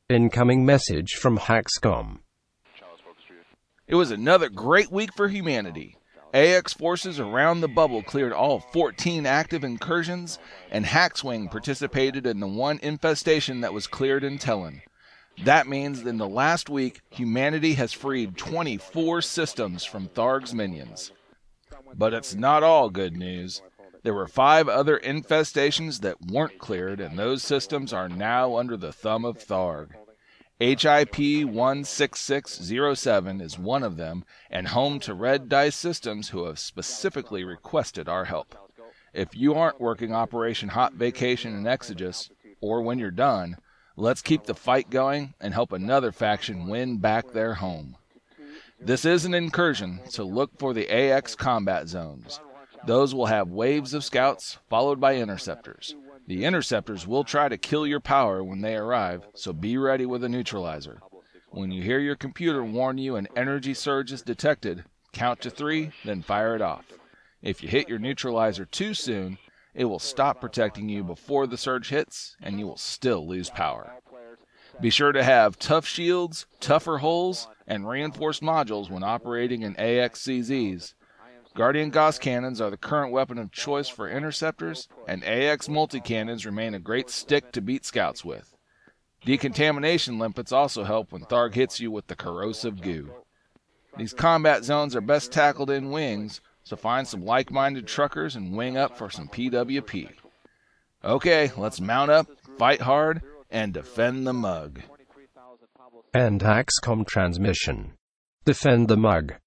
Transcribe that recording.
Incoming message from Haxcom. It was another great week for humanity. AX forces around the bubble cleared all 14 active incursions, and Haxwing participated in the one infestation that was cleared in Tellan. That means in the last week, humanity has freed 24 systems from Tharg's minions. But it's not all good news. There were 5 other infestations that weren't cleared, and those systems are now under the thumb of Tharg. HIP-16607 is one of them, and home to Red Dice Systems, who have specifically requested our help. If you aren't working Operation Hot Vacation in Exodus, or when you're done, let's keep the fight going and help another faction win back their home. This is an incursion, so look for the AX combat zones. Those will have waves of scouts, followed by interceptors. The interceptors will try to kill your power when they arrive, so be ready with a neutralizer. When you hear your computer warn you an energy surge is detected, count to 3, then fire it off. If you hit your neutralizer too soon, it will stop protecting you before the surge hits, and you will still lose power. Be sure to have tough shields, tougher hulls, and reinforced modules when operating in AXCZs. Guardian Gauss cannons are the current weapon of choice for interceptors, and AX multi-cannons remain a great stick to beat scouts with. Decontamination limpets also help when Tharg hits you with the corrosive goo. These combat zones are best tackled in wings, so find some like-minded truckers and wing up for some PWP. Okay, let's mount up, fight hard, and defend the mug. End Haxcom transmission. Defend the mug.